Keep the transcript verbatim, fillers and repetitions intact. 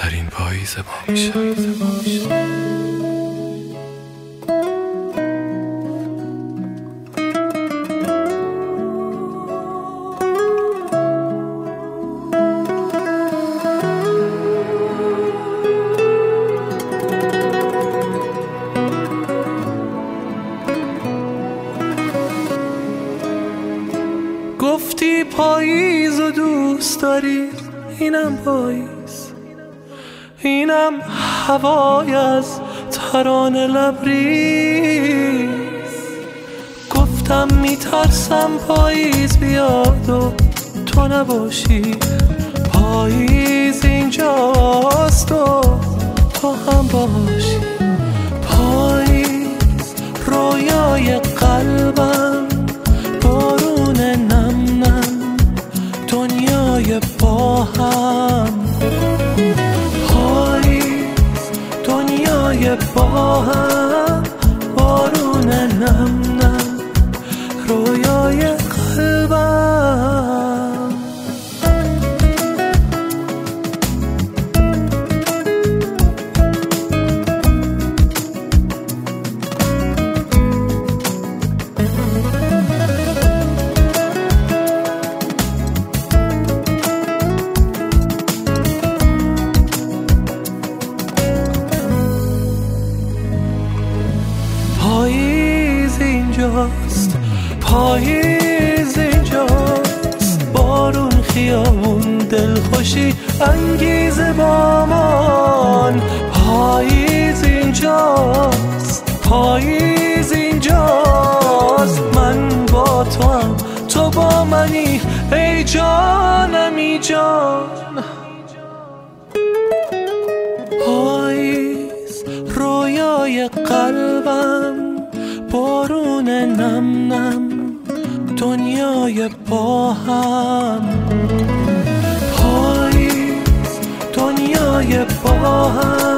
بهترین پاییز ما میشه. گفتی پاییز و دوست داری، اینم پاییز، اینم هوای از ترانه لبریز. گفتم میترسم پاییز بیاد و تو نباشی، پاییز اینجاست و تو هم باشی. پاییز رویای قلبم، بارون نم نم، دنیای با هم. پاییز دنیای با هم، بارون نم نم، رویای قلبم. پاییز اینجاست، پاییز اینجاست، بارون خیابون دلخوشی انگیزه بامان. پاییز اینجاست، پاییز اینجاست، من با تو هم تو با منی، ای جانم ای جان. پاییز رویای قلبم، بارون نم نم، دنیای با هم. پاییز دنیای با هم.